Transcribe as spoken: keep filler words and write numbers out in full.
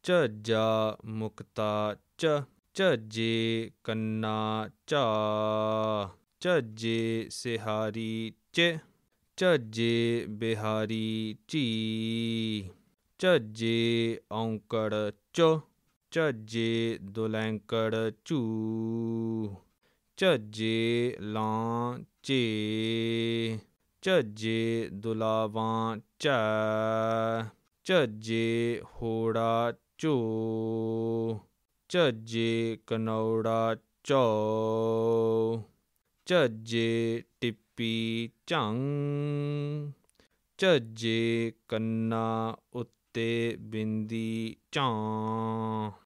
ਝੱਜਾ ਮੁਕਤਾ ਚ ਝੱਜੇ ਕੰਨਾ ਝਾ ਝੱਜੇ ਸਿਹਾਰੀ ਚ ਝੱਜੇ ਬਿਹਾਰੀ ਝੀ ਝੱਜੇ ਔਂਕੜ ਚੁ ਝੱਜੇ ਦੁਲੈਂਕੜ ਝੂ ਝੱਜੇ ਲਾਂ ਝੇ ਝੱਜੇ ਦੁਲਾਵਾਂ ਝੈ ਝੱਜੇ ਹੋੜਾ ਝੋ ਝੱਜੇ ਕਨੌੜਾ ਝੌ ਝੱਜੇ ਟਿੱਪੀ ਝੰ ਝੱਜੇ ਕੰਨਾ ਉੱਤੇ ਬਿੰਦੀ ਝਾਂ।